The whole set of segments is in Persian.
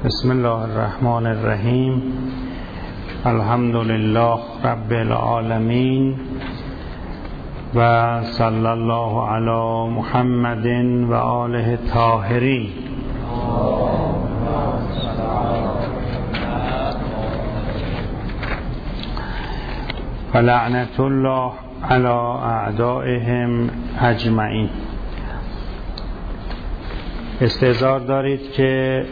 بسم الله الرحمن الرحیم. الحمد لله رب العالمین و صلی الله علی محمد و آله الطاهرین. و لعنت الله علی اعدائهم اجمعین. استحضار دارید که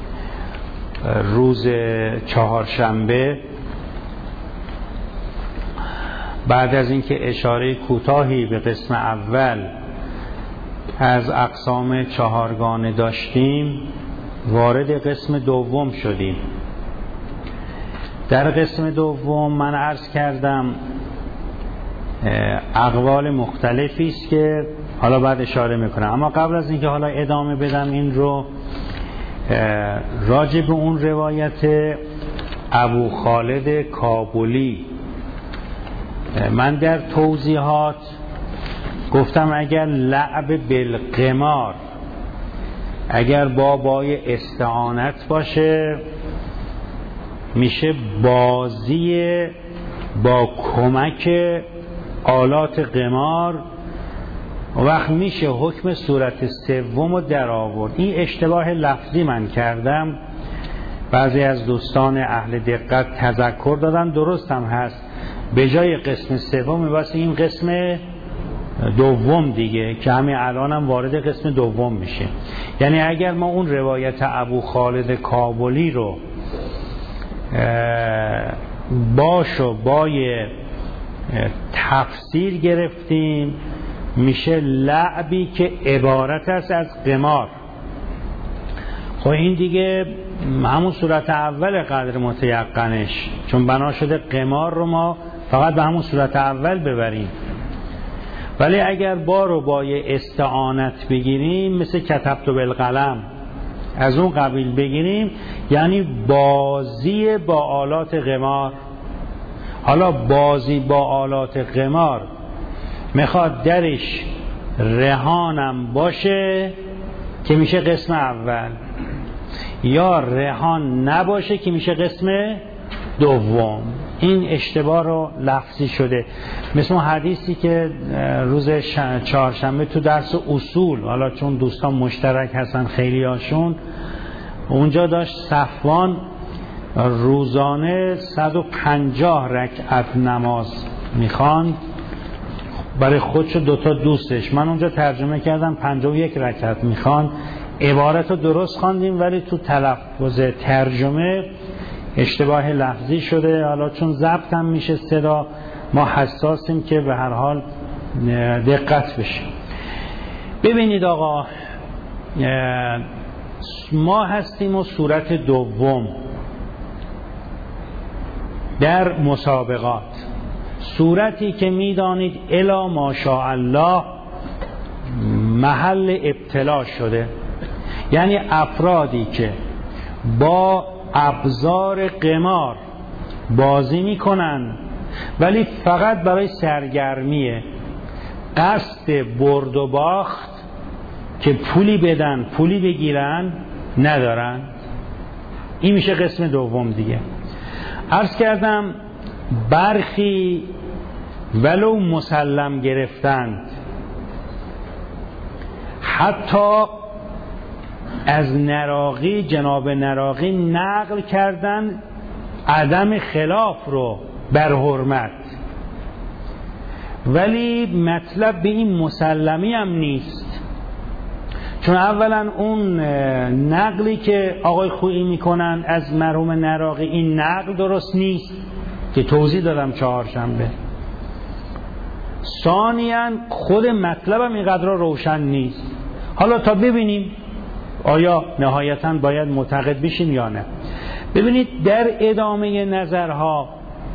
روز چهارشنبه بعد از اینکه اشاره کوتاهی به قسم اول از اقسام چهارگانه داشتیم، وارد قسم دوم شدیم. در قسم دوم من عرض کردم اقوال مختلفی است که حالا بعد اشاره میکنم، اما قبل از اینکه حالا ادامه بدم این رو، راجع به اون روایت ابو خالد کابلی من در توضیحات گفتم اگر لعب بالقمار، اگر بابای استعانت باشه، میشه بازی با کمک آلات قمار، وقت میشه حکم صورت سوم رو در آورد. این اشتباه لفظی من کردم، بعضی از دوستان اهل دقت تذکر دادن، درست هم هست، به جای قسم سوم واسه این قسم دوم دیگه که همین الان هم وارد قسم دوم میشه. یعنی اگر ما اون روایت ابو خالد کابلی رو بای تفسیر گرفتیم، میشه لعبی که عبارت است از قمار. خب این دیگه همون صورت اول قدر متیقنش، چون بنا شده قمار رو ما فقط به همون صورت اول ببریم. ولی اگر بای استعانت بگیریم، مثل کتبت بالقلم، از اون قبیل بگیریم، یعنی بازی با آلات قمار. حالا بازی با آلات قمار میخواد درش رهانم باشه که میشه قسم اول، یا رهان نباشه که میشه قسم دوم. این اشتباه رو لفظی شده. مثل اون حدیثی که روز چهارشنبه تو درس اصول، حالا چون دوستان مشترک هستن خیلی هاشون، اونجا داشت صفوان روزانه 150 رکعت نماز میخواند برای خودش و دوتا دوستش. من اونجا ترجمه کردم 51 رکعت میخوان. عبارت رو درست خواندیم ولی تو تلفظ ترجمه اشتباه لفظی شده. حالا چون ضبط هم میشه صدا، ما حساسیم که به هر حال دقت بشه. ببینید آقا، ما هستیم و صورت دوم در مسابقات، صورتی که میدانید الا ماشاءالله محل ابتلا شده. یعنی افرادی که با ابزار قمار بازی میکنن ولی فقط برای سرگرمیه، قصد برد و باخت که پولی بدن پولی بگیرن ندارن. این میشه قسم دوم دیگه. عرض کردم برخی ولو مسلم گرفتند، حتی از نراقی، جناب نراقی نقل کردن عدم خلاف رو بر حرمت، ولی مطلب به این مسلمی هم نیست. چون اولا اون نقلی که آقای خویی میکنن از مرحوم نراقی، این نقل درست نیست که توضیح دادم چهارشنبه. ثانیاً خود مطلبم اینقدر روشن نیست. حالا تا ببینیم آیا نهایتاً باید معتقد بشیم یا نه. ببینید در ادامه نظرها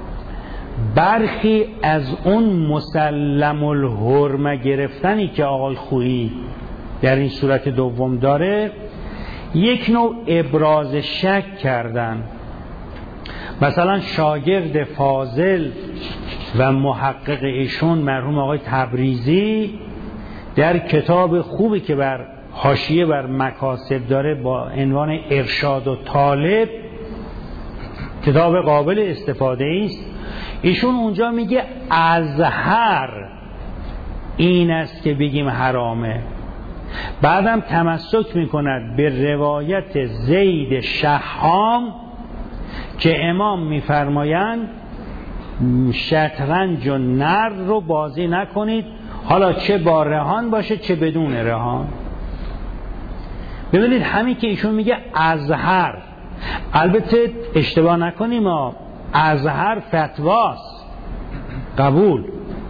برخی از اون مسلم الحرمه گرفتنی که آقای خویی در این صورت دوم داره، یک نوع ابراز شک کردن. مثلا شاگرد فاضل و محقق ایشون مرحوم آقای تبریزی در کتاب خوبی که بر حاشیه بر مکاسب داره با عنوان ارشاد و طالب، کتاب قابل استفاده است. ایشون اونجا میگه ازهر این است که بگیم حرامه. بعدم تمسک میکند به روایت زید شحام که امام میفرمایند شطرنج و نرد رو بازی نکنید، حالا چه با رهان باشه چه بدون رهان. ببینید همین که ایشون میگه ازهر، البته اشتباه نکنیم، ازهر فتواست، قبول.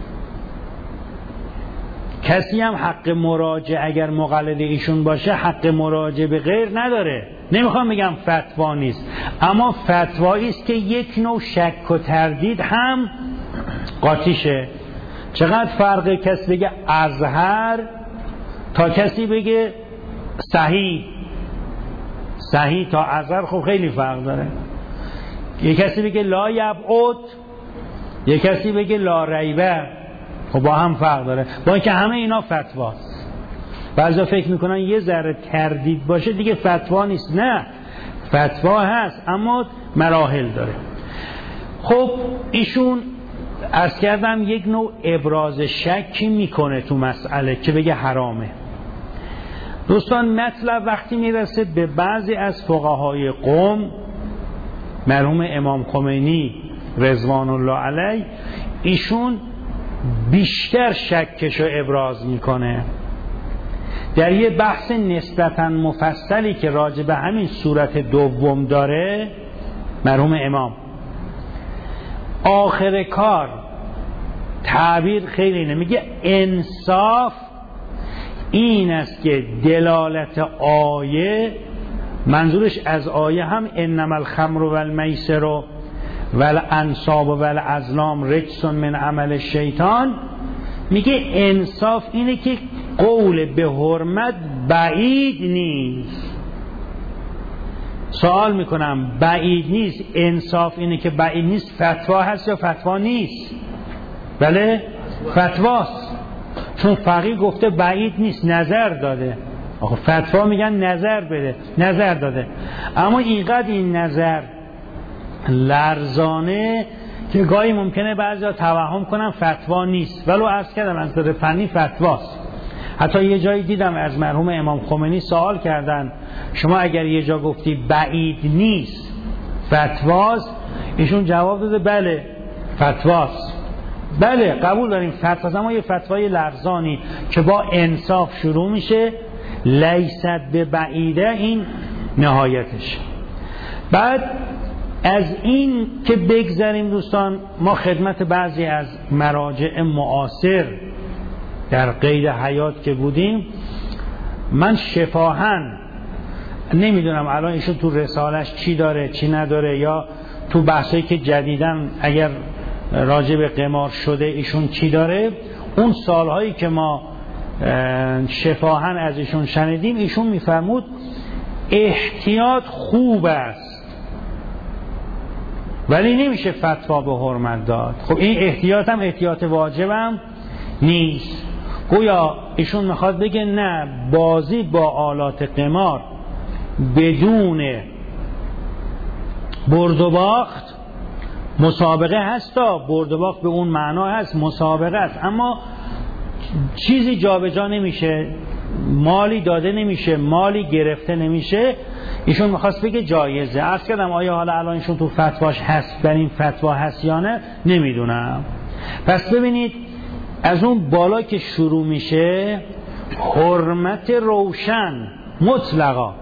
کسی هم حق مراجعه اگر مقلد ایشون باشه حق مراجعه به غیر نداره. نمیخوام بگم فتوا نیست، اما فتوایی است که یک نوع شک و تردید هم قاطیشه. چقدر فرقه کسی بگه ازهر تا کسی بگه صحیح. صحیح تا ازهر خب خیلی فرق داره. یک کسی بگه لا یبعد، یک کسی بگه لا ریبه، خب با هم فرق داره، با اینکه همه اینا فتواست. بعضا فکر میکنن یه ذره تردید باشه دیگه فتوا نیست. نه، فتوا هست اما مراحل داره. خب ایشون عرض کردم یک نوع ابراز شکی میکنه تو مسئله که بگه حرامه. دوستان مطلب وقتی میرسه به بعضی از فقهای قم، مرحوم امام خمینی رضوان الله علیه، ایشون بیشتر شکشو ابراز میکنه. در یه بحث نسبتاً مفصلی که راجع به همین صورت دوم داره، مرحوم امام آخر کار تعبیر خیلی اینه، میگه انصاف این است که دلالت آیه، منظورش از آیه هم انما الخمر و المیسر و الانصاب و الازلام رجس من عمل الشیطان، میگه انصاف اینه که قول به حرمت بعید نیست. سوال میکنم بعید نیست، انصاف اینه که بعید نیست، فتوا هست یا فتوا نیست؟ بله فتواست، چون فقیه گفته بعید نیست، نظر داده. آخه فتوا میگن نظر بده، نظر داده. اما اینقدر این نظر لرزانه که گاهی ممکنه بعضیا توهم کنن فتوا نیست، ولو عرض کردم از نظر فنی فتواست. حتی یه جایی دیدم از مرحوم امام خمینی سوال کردن شما اگر یه جا گفتی بعید نیست فتواست، ایشون جواب داده بله فتواست، بله قبول داریم فتواست، اما یه فتوای لرزانی که با انصاف شروع میشه، لیست به بعیده، این نهایتش. بعد از این که بگذاریم دوستان، ما خدمت بعضی از مراجع معاصر در قید حیات که بودیم، من شفاهن نمیدونم الان ایشون تو رسالش چی داره چی نداره، یا تو بحثایی که جدیدن اگر راجع به قمار شده ایشون چی داره. اون سالهایی که ما شفاهن از ایشون شنیدیم، ایشون میفرمود احتیاط خوب است ولی نمیشه فتوا به حرمت داد. خب این احتیاط هم احتیاط واجبم نیست. گویا ایشون میخواد بگه نه، بازی با آلات قمار بدون برد و باخت، مسابقه هست، برد و باخت به اون معنا هست، مسابقه است، اما چیزی جابجا نمیشه، مالی داده نمیشه، مالی گرفته نمیشه. ایشون میخواست بگه جایزه. عرض کردم آیا حالا الان ایشون تو فتواش هست، در این فتوا هست یا نه نمیدونم. پس ببینید از اون بالا که شروع میشه، حرمت روشن مطلقا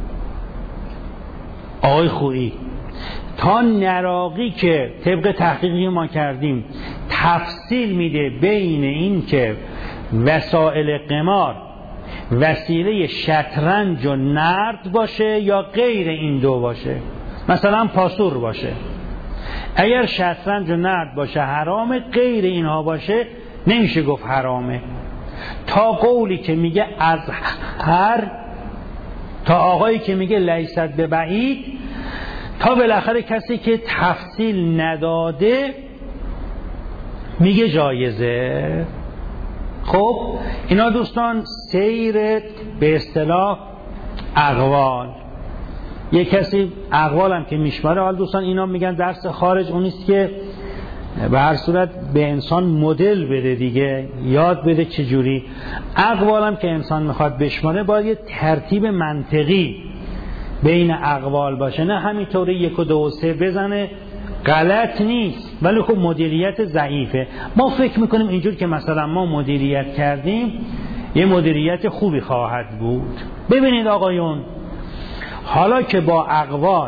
آقای خویی تا نراقی که طبق تحقیقی ما کردیم تفصیل میده بین این که وسایل قمار وسیله شطرنج و نرد باشه یا غیر این دو باشه. مثلا پاسور باشه، اگر شطرنج و نرد باشه حرامه، غیر اینها باشه نمیشه گفت حرامه. تا قولی که میگه از هر، تا آقایی که میگه لیست به بعید، تا بالاخره کسی که تفصیل نداده میگه جایزه. خب اینا دوستان سیر به اصطلاح اقوال. یک کسی اقوال هم که میشماره، حال دوستان اینا میگن درس خارج اون نیست که به هر صورت به انسان مدل بده دیگه، یاد بده چجوری. اقوال هم که انسان میخواد بشماره باید یه ترتیب منطقی بین اقوال باشه، نه همینطوری 1 و 2 و 3 بزنه. غلط نیست ولی خب مدیریت ضعیفه. ما فکر میکنیم اینجور که مثلا ما مدیریت کردیم یه مدیریت خوبی خواهد بود. ببینید آقایون، حالا که با اقوال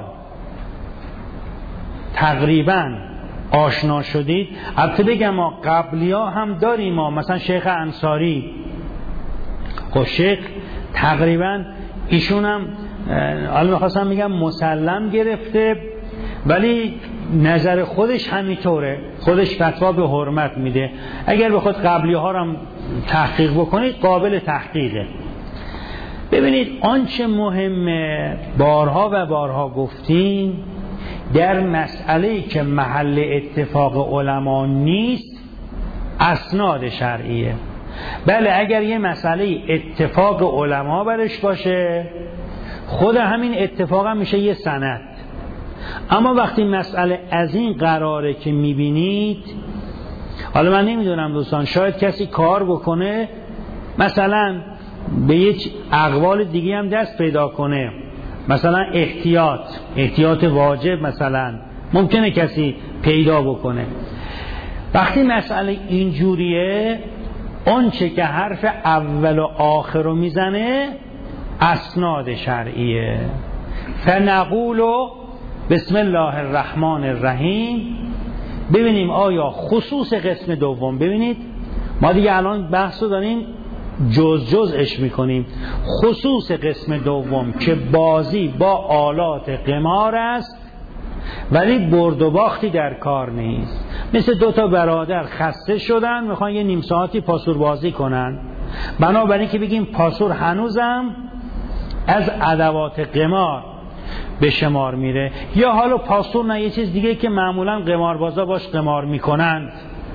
تقریبا آشنا شدید، البته بگم ما قبلی ها هم داریم، ما مثلا شیخ انصاری، خب شیخ تقریبا ایشون هم حالا میخواستم میگم مسلم گرفته، ولی نظر خودش همینطوره، خودش فتوا به حرمت میده. اگر بخواد قبلی ها رو هم تحقیق بکنید قابل تحقیقه. ببینید آنچه مهمه، بارها و بارها گفتیم، در مسئله‌ای که محل اتفاق علما نیست اسناد شرعیه. بله اگر یه مسئله اتفاق علما برش باشه خود همین اتفاق هم میشه یه سند. اما وقتی مسئله از این قراره که میبینید، حالا من نمیدونم دوستان، شاید کسی کار بکنه مثلا به یک اقوال دیگه هم دست پیدا کنه، مثلا احتیاط واجب مثلا ممکنه کسی پیدا بکنه. وقتی مسئله اینجوریه، اون چه که حرف اول و آخر رو میزنه اسناد شرعیه. فنقول بسم الله الرحمن الرحیم. ببینیم آیا خصوص قسم دوم، ببینید ما دیگه الان بحث رو داریم جزش میکنیم. خصوص قسم دوم که بازی با آلات قمار است ولی برد و باختی در کار نیست. مثل 2 برادر خسته شدن میخوان یه نیم ساعتی پاسور بازی کنن، بنابراین که بگیم پاسور هنوزم از ادوات قمار به شمار میره. یا حالا پاسور نه، یه چیز دیگه که معمولا قماربازا باش قمار میکنند،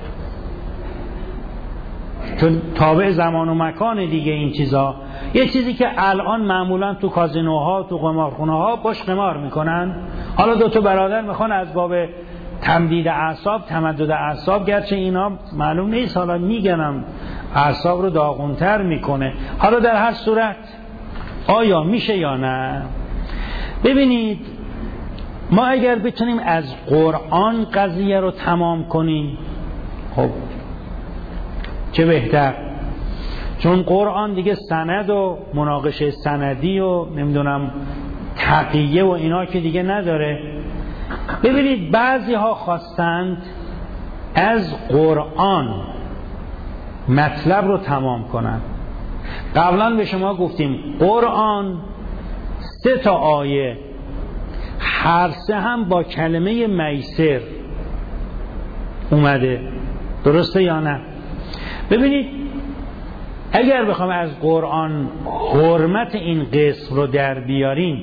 چون تابع زمان و مکان دیگه این چیزا. یه چیزی که الان معمولا تو کازینوها تو قمارخونه ها باش قمار میکنن، حالا 2 برادر میخوان از باب تمدید اعصاب، تمدد اعصاب، گرچه اینا معلوم نیست، حالا میگنم اعصاب رو داغونتر میکنه. حالا در هر صورت آیا میشه یا نه؟ ببینید ما اگر بتونیم از قرآن قضیه رو تمام کنیم خب چه بهتر، چون قرآن دیگه سند و مناقشه سندی و نمیدونم تقیه و اینا که دیگه نداره. ببینید بعضی ها خواستند از قرآن مطلب رو تمام کنن. قبلا به شما گفتیم قرآن 3 آیه، هر 3 هم با کلمه میسر اومده، درسته یا نه؟ ببینید اگر بخوام از قرآن حرمت این قسم رو در بیاریم،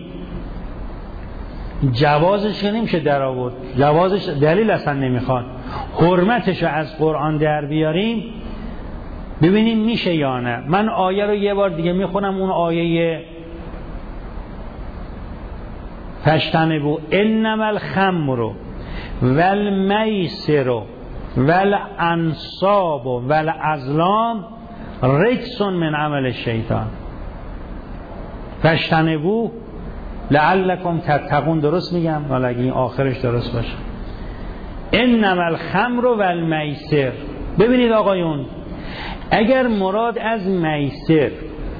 جوازش که نمیشه در آورد، جوازش دلیل اصلا نمیخواد، حرمتش رو از قرآن در بیاریم ببینیم میشه یا نه. من آیه رو یه بار دیگه میخونم، اون آیه فاجتنبوا انما الخمر والمیسر والانصاب والازلام رجس من عمل الشیطان فاجتنبوه لعلکم تتقون. درست میگم؟ حالا اگه این آخرش درست باشه. انما الخمر والمیسر. ببینید آقایون، اگر مراد از میسر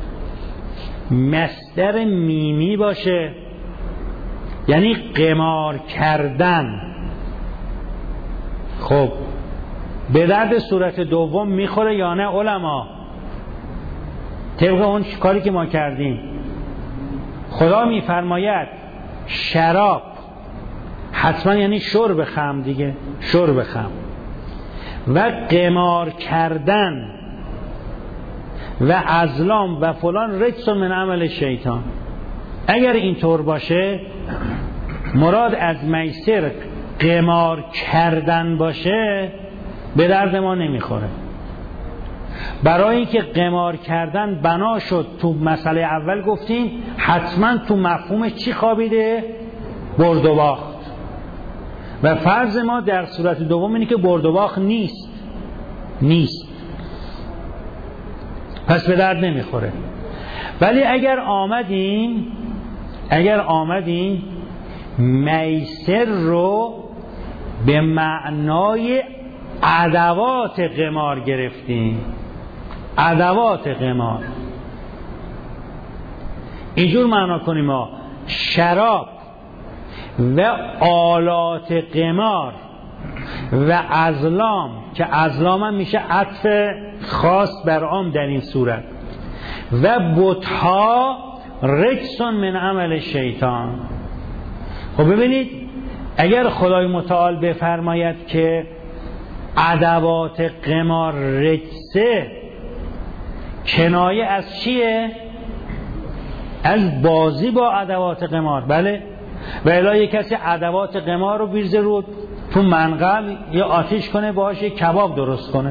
مصدر میمی باشه یعنی قمار کردن، خب به درد صورت دوم میخوره یا نه علما؟ طبق اون کاری که ما کردیم خدا میفرماید شراب حتما یعنی شرب خمر دیگه، شرب خمر و قمار کردن و ازلام و فلان رجس من عمل شیطان. اگر اینطور باشه مراد از میسر قمار کردن باشه به درد ما نمیخوره. برای اینکه قمار کردن بنا شد تو مسئله اول گفتیم حتما تو مفهومش چی خوابیده؟ برد و باخت. و فرض ما در صورت دوم اینه که برد و باخت نیست، پس به درد نمیخوره. ولی اگر آمدیم میسر رو به معنای ادوات قمار گرفتیم، ادوات قمار، اینجور معنا کنیم ما شراب و آلات قمار و ازلام، که ازلام هم میشه عطف خاص بر عام در این صورت، و بتها رجس من عمل شیطان. خب ببینید اگر خدای متعال بفرماید که ادوات قمار رجسه، کنایه از چیه؟ از بازی با ادوات قمار. بله، و الا کسی ادوات قمار رو بیرزه رو تو منقل یا آتیش کنه باهاش کباب درست کنه،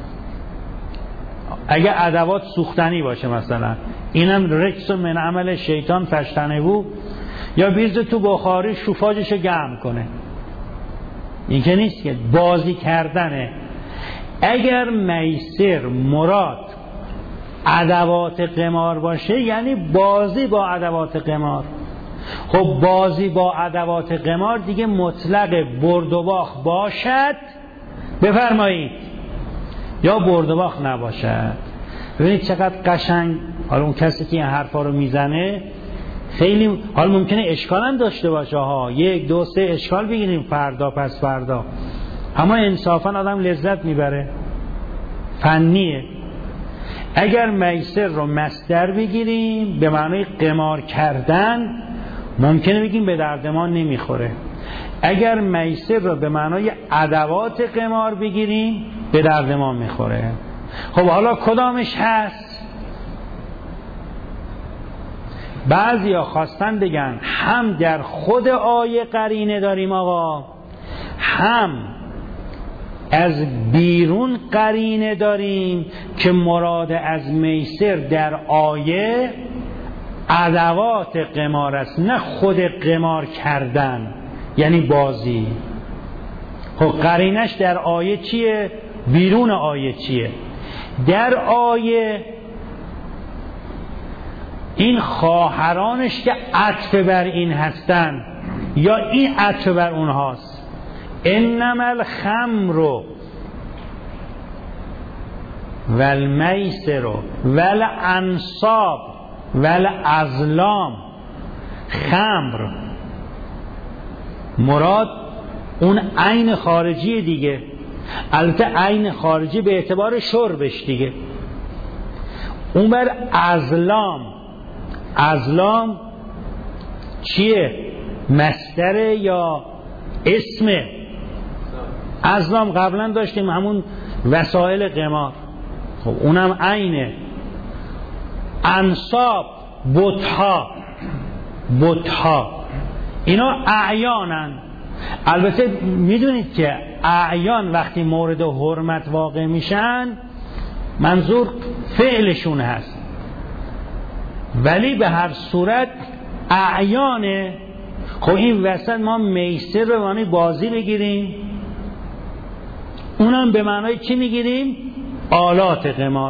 اگه ادوات سوختنی باشه مثلا، اینم رجس من عمل شیطان فاجتنبوه. یا بیرزه تو بخاری شوفاژشو گرم کنه، این که نیست، که بازی کردنه. اگر میسر مراد ادوات قمار باشه یعنی بازی با ادوات قمار. خب بازی با ادوات قمار دیگه مطلق برد و باخت باشد، بفرمایید، یا برد و باخت نباشد. ببینید چقدر قشنگ. حالا اون کسی که این حرفا رو میزنه خیلی، حالا ممکنه اشکال هم داشته باشه ها، 1 2 3 اشکال بگیریم فردا پس فردا، اما انصافا آدم لذت میبره، فنیه. اگر میسر رو مصدر بگیریم به معنای قمار کردن، ممکنه بگیم به درد ما نمیخوره. اگر میسر رو به معنای ادوات قمار بگیریم به درد ما میخوره. خب حالا کدامش هست؟ بعضیا خواستن بگن هم در خود آیه قرینه داریم آقا، هم از بیرون قرینه داریم که مراد از میسر در آیه ادوات قمار است، نه خود قمار کردن یعنی بازی. خب قرینش در آیه چیه؟ بیرون آیه چیه؟ در آیه این خواهرانش که عطف بر این هستن یا این عطف بر اونهاست. انما الخمر والمیسر والانصاب والازلام، خمر مراد اون عین خارجی دیگه، البته عین خارجی به اعتبار شربش دیگه. اون بر ازلام چیه؟ مصدر یا اسمه؟ ازلام قبلا داشتیم همون وسایل قمار، خب اونم عینه. انصاب بتها اینا اعیانن. البته میدونید که اعیان وقتی مورد حرمت واقع میشن منظور فعلشون هست، ولی به هر صورت اعیانه. خب این وسط ما میسر به معنی بازی بگیریم، اونم به معنای چی میگیریم؟ آلات قمار.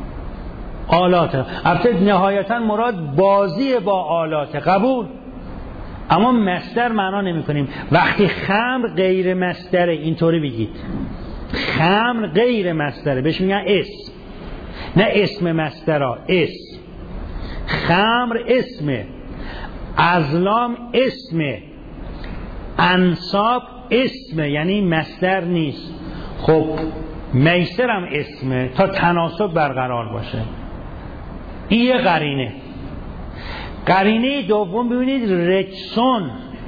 البته نهایتا مراد بازی با آلات، قبول، اما مصدر معنا نمی کنیم. وقتی خمر غیر مصدره اینطوری بگید، خمر غیر مصدره بهش میگن اسم، نه اسم مصدرها، اسم. خمر اسمه، ازلام اسمه، انصاب اسمه، یعنی مصدر نیست. خب میسر هم اسمه تا تناسب برقرار باشه. این یه قرینه. قرینه دوم ببینید رجسون،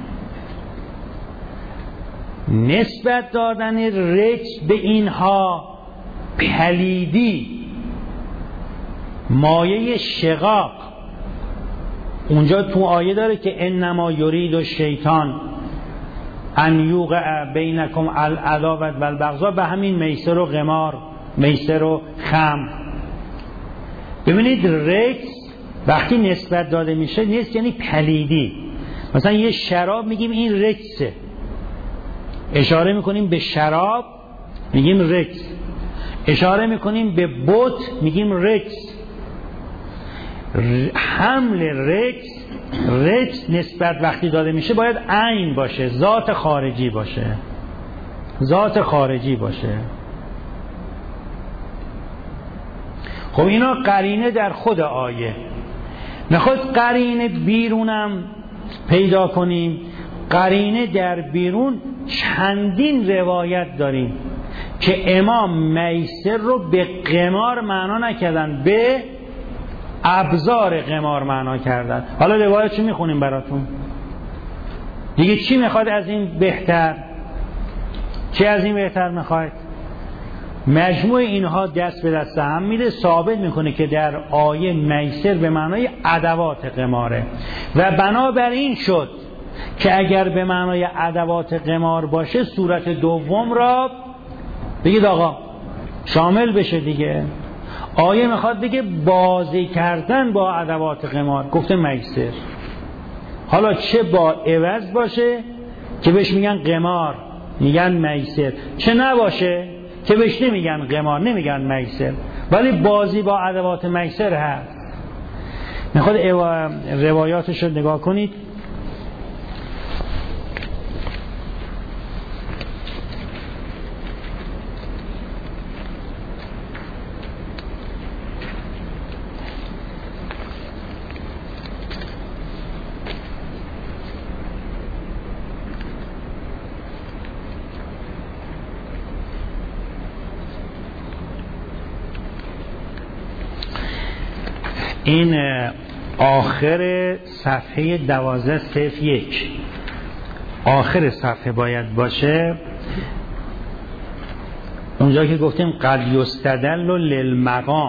نسبت دادن رجس به اینها پلیدی، مایه شقاق. اونجا تو آیه داره که انما یرید الشیطان ان یوقع بینکم العداوة والبغضاء، به همین میسر و قمار میسر و خمر. ببینید رکس وقتی نسبت داده میشه نیست یعنی پلیدی. مثلا یه شراب میگیم این رکسه، اشاره میکنیم به شراب میگیم رکس، اشاره میکنیم به بت میگیم رکس. حمل رکس نسبت وقتی داده میشه باید عین باشه، ذات خارجی باشه، ذات خارجی باشه. خب اینا قرینه در خود آیه. میخواد قرینه بیرونم پیدا کنیم. قرینه در بیرون چندین روایت داریم که امام میسر رو به قمار معنا نکردن، به ابزار قمار معنا کردن. حالا روایتشو میخونیم براتون دیگه. چی میخواد از این بهتر؟ چی از این بهتر میخواید؟ مجموع اینها دست به دست هم میده، ثابت میکنه که در آیه میسر به معنای ادوات قماره و بنابراین شد که اگر به معنای ادوات قمار باشه صورت دوم را بگید آقا شامل بشه دیگه. آیه میخواد دیگه بازی کردن با ادوات قمار، گفته میسر. حالا چه با عوض باشه که بهش میگن قمار میگن میسر، چه نباشه که بهش نمیگن قمار نمیگن میسر، ولی بازی با ادوات میسر هست. میخواد روایاتش رو نگاه کنید. این آخر صفحه 12 صفحه 1 آخر صفحه باید باشه، اونجا که گفتیم قد یستدل للمقام.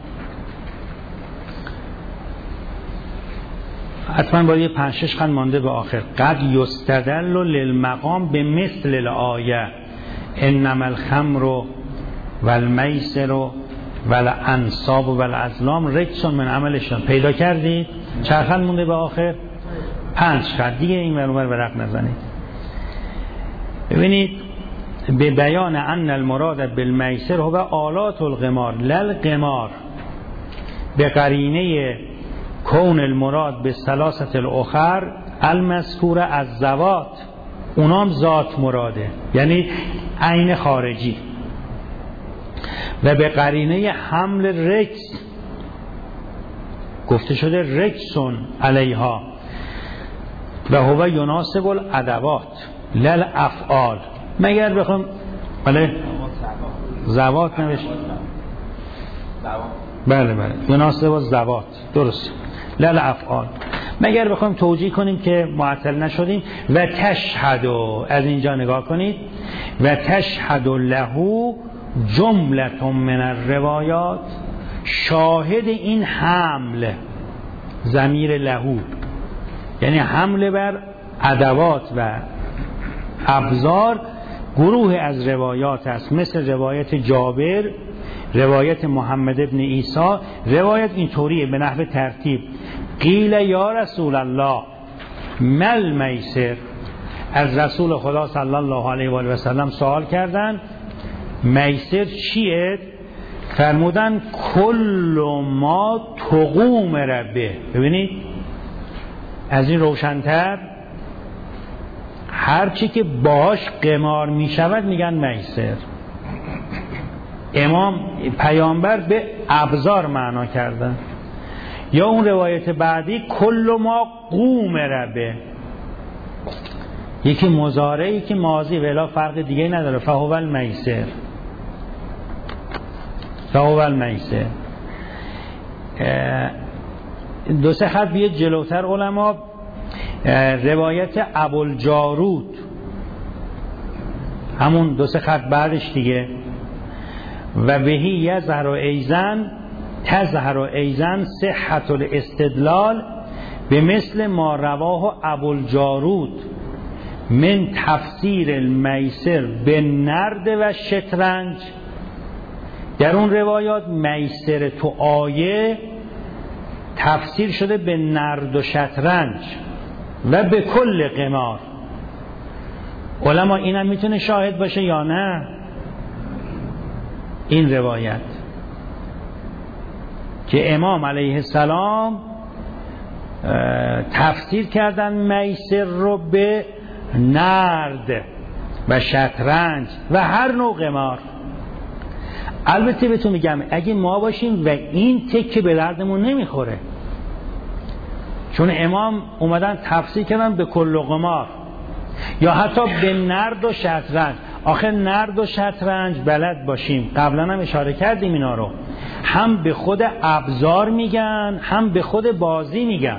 حتما باید 5-6 خط مانده به آخر. قد یستدل للمقام به مثل الآیه انما الخمر والمیسر والانصاب والازلام رجس من عملشان. پیدا کردید؟ چند خط مونده به آخر؟ 5 خط دیگه. این ور ورق نزنید. ببینید به بیان ان المراد بالمیسر هو آلات القمار للقمار به قرینه کون المراد به ثلاثه الاخر المذکوره از ذوات، اونام ذات مراده یعنی عین خارجی، و به قرینه حمل رکس گفته شده رکسون علیها و هو یناسب الادوات لل افعال. مگر بخوام بله زوات نوشت، بله یناسب الزوات درست لل افعال. مگر بخوام توجیه کنیم که معطل نشدیم. و تشهدو، از اینجا نگاه کنید، و تشهد له جملة من الروایات، شاهد این حمل ضمیر لهو یعنی حمل بر ادوات و ابزار گروه از روایات است، مثل روایت جابر، روایت محمد ابن عیسی. روایت اینطوریه به نحو ترتیب: قیل یا رسول الله مل میسر، از رسول خدا صلی الله علیه و آله و سلم سوال کردن میسر چیه؟ فرمودن کل ما تقوم ربه. ببینید از این روشن‌تر، هر چی که باهاش قمار می شود میگن میسر. امام پیامبر به ابزار معنا کردن. یا اون روایت بعدی کل ما قوم ربه، یکی مضارعی که ماضی ولا فرق دیگه نداره، فهو المیسر، فهو المیسر. 2-3 خط بیاد جلوتر علما روایت ابوالجارود، همون 2-3 خط بعدش دیگه: و بهی یظهر ایزن تظهر ایزن صحت الاستدلال به مثل ما رواه ابوالجارود من تفسیر المیسر به نرد و شطرنج. در اون روایات میسر تو آیه تفسیر شده به نرد و شطرنج و به کل قمار. علما اینم میتونه شاهد باشه یا نه؟ این روایت که امام علیه السلام تفسیر کردن میسر رو به نرد و شطرنج و هر نوع قمار. البته بهتون میگم اگه ما باشیم و این تکه به دردمون نمیخوره، چون امام اومدن تفسیر کردن به کل قمار یا حتی به نرد و شطرنج. آخه نرد و شطرنج بلد باشیم، قبلا هم اشاره کردیم اینا رو، هم به خود ابزار میگن هم به خود بازی میگن.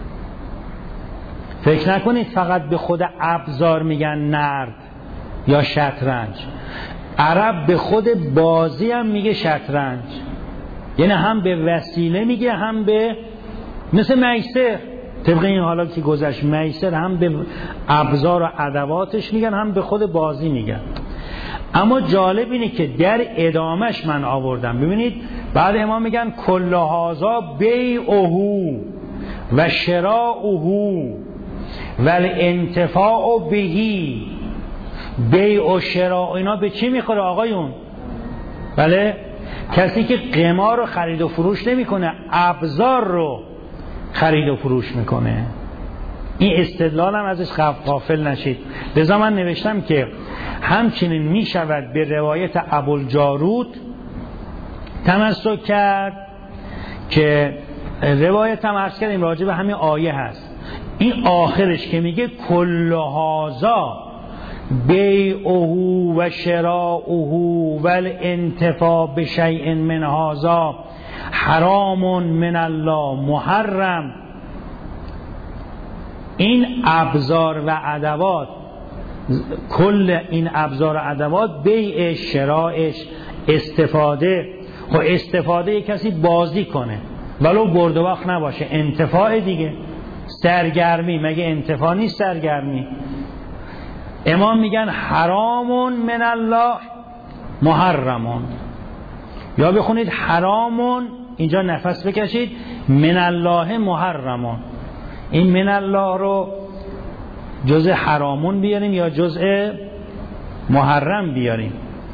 فکر نکنید فقط به خود ابزار میگن نرد یا شطرنج. عرب به خود بازی هم میگه شطرنج، یعنی هم به وسیله میگه هم به، مثل میسر طبق این حالا که گذشت، میسر هم به ابزار و ادواتش میگن هم به خود بازی میگن. اما جالب اینه که در ادامش من آوردم، ببینید بعد امام میگن کل هذا بیعه و شراؤه و الانتفاع بهی. بیع و شراء اینا به چی میخوره آقایون؟ بله، کسی که قمار رو خرید و فروش نمیکنه، ابزار رو خرید و فروش میکنه. این استدلال هم ازش غافل نشید. لذا من نوشتم که همچنین میشود به روایت ابوالجارود تمسک کرد که روایت هم عرض کردیم راجع به همین آیه هست. این آخرش که میگه کل هذا بیعه و شراؤه و الانتفاع بشیء من هذا حرام من الله محرم. این ابزار و ادوات، کل این ابزار و ادوات، بیع، شرائش، استفاده. خب استفاده کسی بازی کنه ولو برد و وقت نباشه، انتفاع دیگه. سرگرمی، مگه انتفاع نیست سرگرمی؟ امام میگن حرام من الله محرمون، یا بخونید حرامون، اینجا نفس بکشید، من الله محرمون. این من الله رو جزء حرامون بیاریم یا جزء محرم بیاریم؟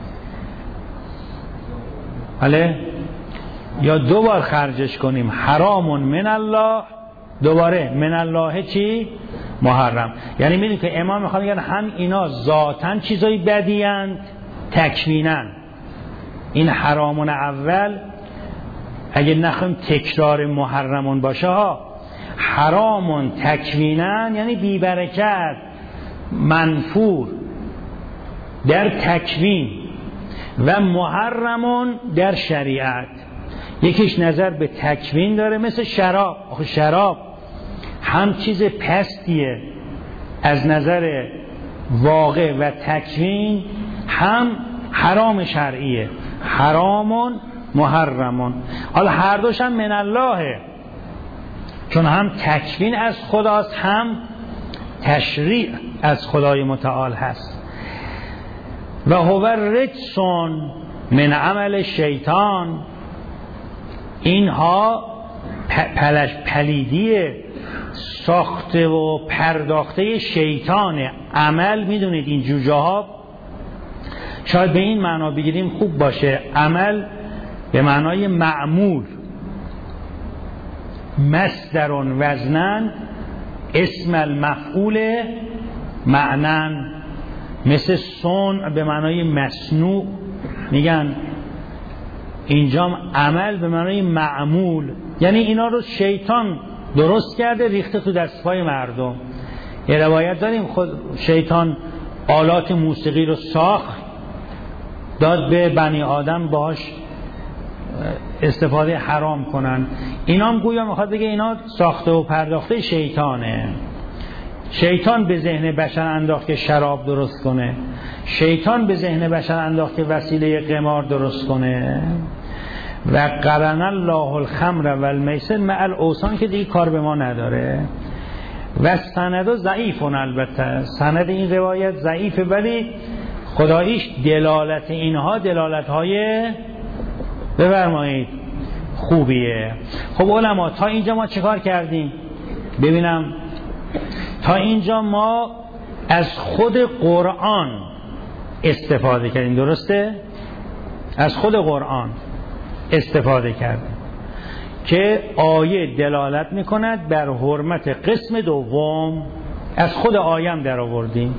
بله، یا دو بار خرجش کنیم، حرامون من الله، دوباره من الله چی؟ محرم. یعنی میدونید که امام میخواد بگن هم اینا ذاتاً چیزای بدی اند تکویناً. این حرامون اول اگه نخوایم تکرار محرمون باشه ها، حرامون تکویناً یعنی بیبرکت، منفور در تکوین، و محرمون در شریعت. یکیش نظر به تکوین داره مثل شراب. آخه شراب هم چیز پستیه از نظر واقع و تکوین، هم حرام شرعیه، حرامون محرمون. حالا هر دوش هم من اللهه، چون هم تکوین از خداست هم تشریع از خدای متعال هست. و هو رجسون من عمل شیطان. اینها پلیدیه، ساخته و پرداخته شیطان. عمل میدونید این جوجه ها شاید به این معنا بگیریم خوب باشه، عمل به معنای معمول، مصدر وزنن، اسم المفعول معنن، مثل صنع به معنای مصنوع. میگن اینجام عمل به معنای معمول، یعنی اینا رو شیطان درست کرده ریخته تو دستپای مردم. یه روایت داریم خود شیطان آلات موسیقی رو ساخت داد به بنی آدم باهاش استفاده حرام کنن. اینا هم گویا میخواد بگه اینا ساخته و پرداخته شیطانه. شیطان به ذهن بشر انداخت که شراب درست کنه، شیطان به ذهن بشر انداخت که وسیله قمار درست کنه. و قرن الله الخمر و المیسر مع الاوثان، که دیگه کار به ما نداره. و سند ضعیفون، البته سند این روایت ضعیفه، ولی خداییش دلالت اینها دلالت‌های بفرمایید. خوبیه. خب علما تا اینجا ما چیکار کردیم؟ ببینم تا اینجا ما از خود قرآن استفاده کردیم، درسته؟ از خود قرآن استفاده کردیم که آیه دلالت میکند بر حرمت قسم دوم. از خود آیه هم در آوردیم.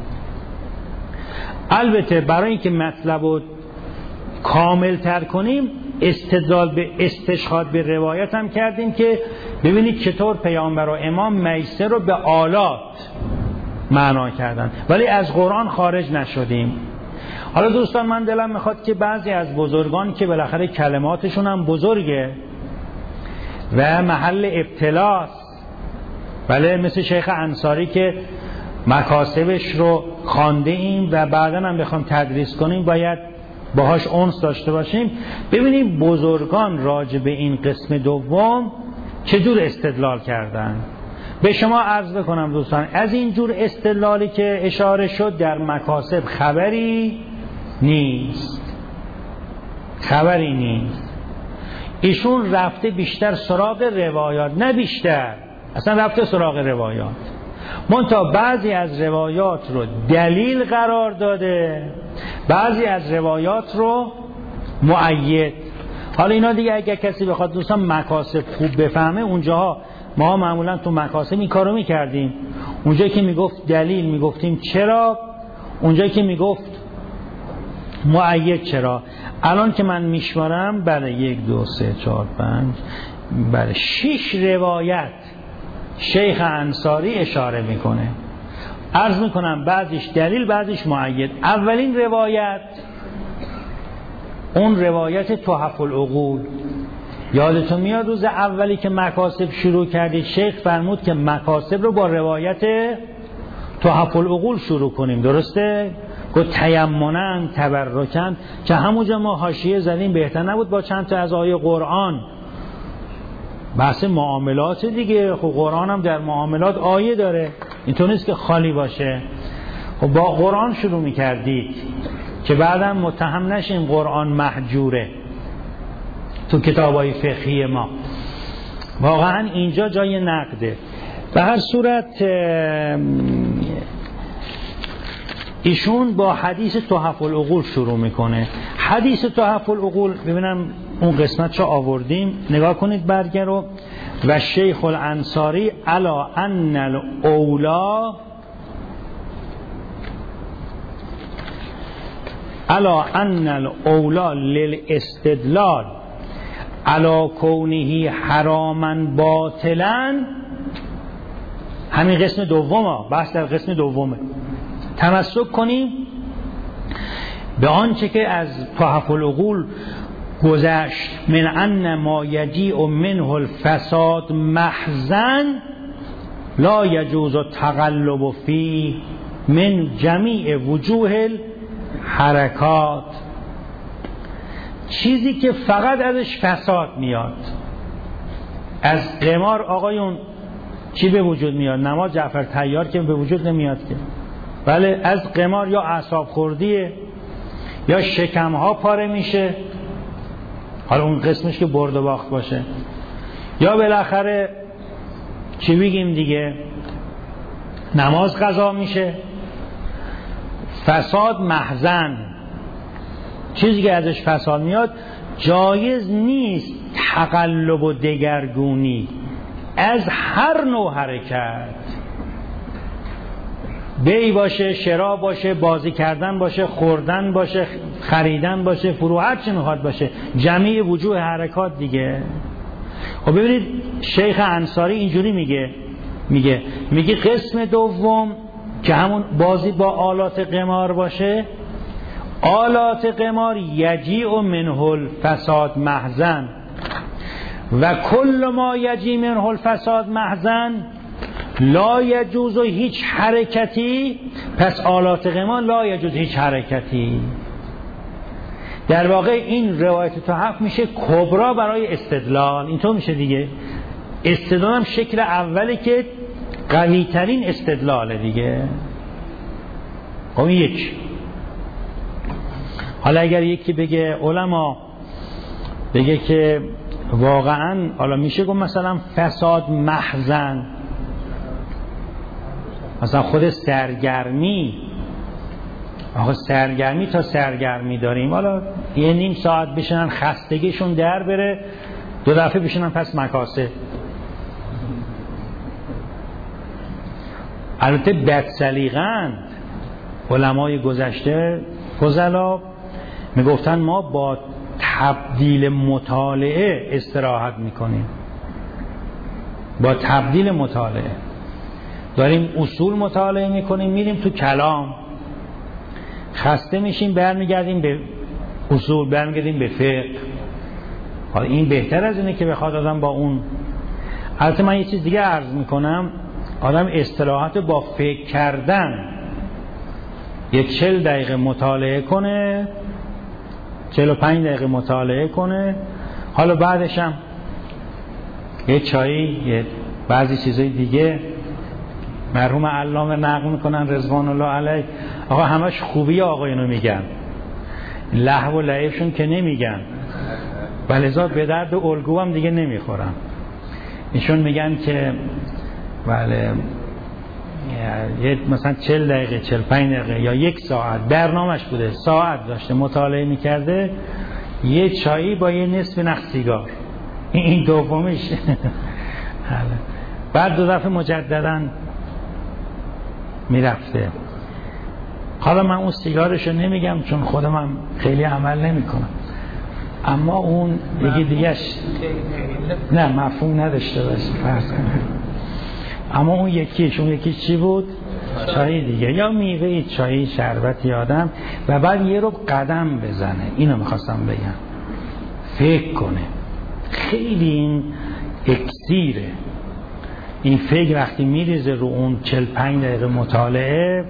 البته برای اینکه مطلب رو کامل تر کنیم استدلال به استشهاد به روایت هم کردیم که ببینید چطور پیامبر و امام میسر رو به آلات معنا کردن، ولی از قرآن خارج نشدیم. حالا دوستان من دلم میخواد که بعضی از بزرگان که بالاخره کلماتشون هم بزرگه و محل ابتلاست، بله، مثل شیخ انصاری که مکاسبش رو خوانده ایم و بعدا هم بخوام تدریس کنیم باید باهاش انس داشته باشیم. ببینیم بزرگان راجع به این قسم دوم چجور استدلال کردن. به شما عرض بکنم دوستان، از این جور استدلالی که اشاره شد در مکاسب خبری نیست، خبری نیست. ایشون رفته بیشتر سراغ روایات، نه بیشتر، اصلا رفته سراغ روایات. منتها بعضی از روایات رو دلیل قرار داده، بعضی از روایات رو مؤید. حالا اینا دیگه اگه کسی بخواد دوستان مکاسب خوب بفهمه، اونجاها ما معمولا تو مکاسب این کارو میکردیم. اونجایی که میگفت دلیل میگفتیم چرا، اونجایی که میگفت مؤید چرا. الان که من میشمارم بله 1 2 3 4 5 بله 6 روایت شیخ انصاری اشاره میکنه. عرض میکنم بعضیش دلیل بعضیش مؤید. اولین روایت اون روایت تحف العقول. یادتون میاد روز اولی که مکاسب شروع کردید شیخ فرمود که مکاسب رو با روایت تحف العقول شروع کنیم، درسته؟ گفت تیمنن تبرکن، که همونجا ما حاشیه زدیم بهتر نبود با چند تا از آیه قرآن بحث معاملات دیگه. خب قرآن هم در معاملات آیه داره، اینطور نیست که خالی باشه. خب با قرآن شروع میکردید که بعدم متهم نشین قرآن محجوره تو کتابای فقهی ما. واقعا اینجا جای نقده. به هر صورت ایشون با حدیث تحف العقول شروع میکنه. حدیث تحف العقول ببینم اون قسمت چه آوردیم، نگاه کنید برگه رو. و شیخ الانصاری علا ان الاولا علا ان الاولا للاستدلال علا کونه حراما باطلا. همین قسم دومه، بحث در قسم دومه. تمسک کنیم به آنچه که از تحف العقول گذشت، من ان ما یجیء منه الفساد محضا لا یجوز التقلب فيه من جمیع وجوه الحرکات. چیزی که فقط ازش فساد میاد. از قمار آقایون چی به وجود میاد؟ نماز جعفر طیار که به وجود نمیاد که. بله، از قمار یا اعصاب خوردیه یا شکمها پاره میشه، حالا اون قسمش که برد و باخت باشه، یا بالاخره چی بگیم دیگه نماز قضا میشه. فساد محضن، چیزی که ازش فساد میاد جایز نیست تقلب و دگرگونی از هر نوع حرکت، بی باشه، شرا باشه، بازی کردن باشه، خوردن باشه، خریدن باشه، فروعت چه میخواد باشه، جمیع وجوه حرکات دیگه. خب ببینید شیخ انصاری اینجوری میگه قسم دوم که همون بازی با آلات قمار باشه، آلات قمار یجیء منه الفساد محضن و کل ما یجیء منه الفساد محضن لا یجوز هیچ حرکتی. پس آلات قمار لا یجوز هیچ حرکتی. در واقع این روایت تحف میشه کبرا برای استدلال، اینطور میشه دیگه. استدلال هم شکل اولی که قوی ترین استدلاله دیگه. خب یک. حالا اگر یکی بگه علما بگه که واقعا حالا میشه گفت مثلا فساد محضن، مثلا خود سرگرمی، آخه سرگرمی تا سرگرمی داریم، حالا یه نیم ساعت بشنن خستگیشون در بره، 2 دفعه بشنن پس مکاسه. البته بدسلیقه‌اند علمای گذشته، فضلا میگفتن ما با تبدیل مطالعه استراحت میکنیم، با تبدیل مطالعه داریم اصول مطالعه میکنیم، میریم تو کلام، خسته میشیم برمیگردیم به اصول، برمیگردیم به فقه. حالا این بهتر از اینه که بخواد آدم با اون. البته من یه چیز دیگه عرض میکنم، آدم استراحت با فکر کردن یه 40 دقیقه مطالعه کنه، 45 دقیقه مطالعه کنه، حالا بعدش هم یه چایی، یه بعضی چیزای دیگه. مرحوم علامه نقل میکنن رضوان الله علیه، آقا همش خوبی آقایونو میگن، لهو و لعبشون که نمیگن، بلذا به درد الگو هم دیگه نمیخورن. ایشون میگن که بله یه مثلا 40 دقیقه 45 دقیقه یا 1 ساعت برنامه‌اش بوده، ساعت داشته مطالعه میکرده، یه چایی با یه نصف نخ سیگار، این دومیش. بعد 2 دفعه مجددا میرفته. حالا من اون سیگارشو نمیگم چون خودم هم خیلی عمل نمیکنم، اما اون دیگهش نه مفهوم نداشته باشه فرض کنم. اما اون یکی چی بود؟ چای دیگه، یا میوه چای شربتی آدم، و بعد یه رو قدم بزنه. اینو میخواستم بگم، فکر کنه. خیلی این اکسیره این فکر، وقتی میریزه رو اون 45 دقیقه مطالعه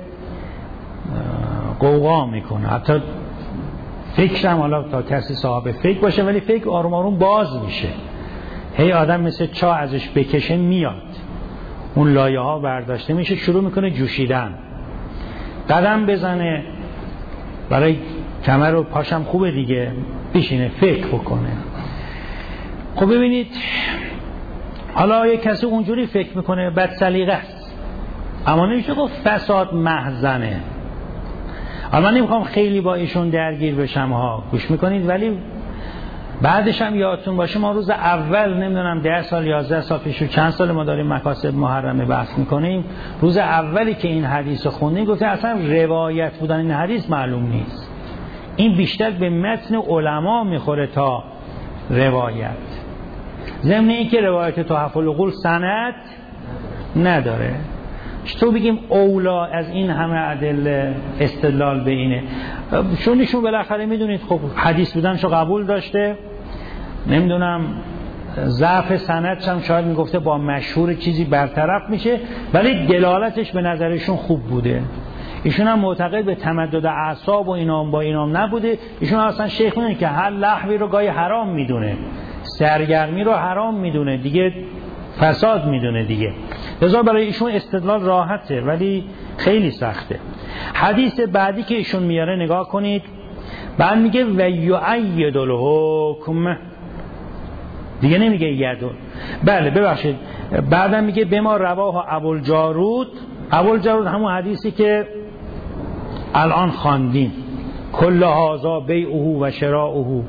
قوقا میکنه. حتی فکرم حالا تا کسی صاحب فکر باشه، ولی فکر آروم آروم باز میشه، هی آدم مثل چا ازش بکشه میاد، اون لایه ها برداشته میشه، شروع میکنه جوشیدن. قدم بزنه، برای کمر و پاشم خوبه دیگه، بشینه فکر بکنه. خب ببینید، حالا یک کسی اونجوری فکر میکنه بد سلیقه است، اما نمیشه گفت فساد محضنه. اما من نمیخوام خیلی با ایشون درگیر بشم ها، گوش میکنید، ولی بعدش هم یادتون باشه ما روز اول نمیدونم 10 سال 11 سال پیش، چند سال ما داریم مکاسب محرمه بحث میکنیم، روز اولی که این حدیث رو خوندیم گفتیم اصلا روایت بودن این حدیث معلوم نیست، این بیشتر به متن علما میخوره تا روایت. ضمن این که روایت تحف العقول سند نداره، چطور بگیم اولا از این همه ادله استدلال به اینه؟ چون ایشون بالاخره میدونید خب حدیث بودنشو قبول داشته، نمیدونم ضعف سندش هم شاید میگفته با مشهور چیزی برطرف میشه، ولی دلالتش به نظرشون خوب بوده. ایشون هم معتقد به تمدد اعصاب و اینام با اینام نبوده. ایشون اصلا شیخ میدونه که هر لحوی رو گاهی حرام میدونه، سرگرمی رو حرام میدونه دیگه، فساد میدونه دیگه. لذا برای ایشون استدلال راحته ولی خیلی سخته. حدیث بعدی که ایشون میاره نگاه کنید، بعد میگه و یؤید الحکم، دیگه نمیگه یدو، بله ببخشید، بعدم میگه به ما رواه ابوالجارود. ابوالجارود همون حدیثی که الان خواندیم، کل هذا بیعه و شراؤه.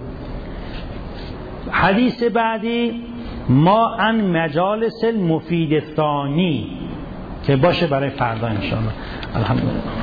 حدیث بعدی ما ان مجالس المفید الثانی، که باشه برای فردا انشاءالله. الحمدلله.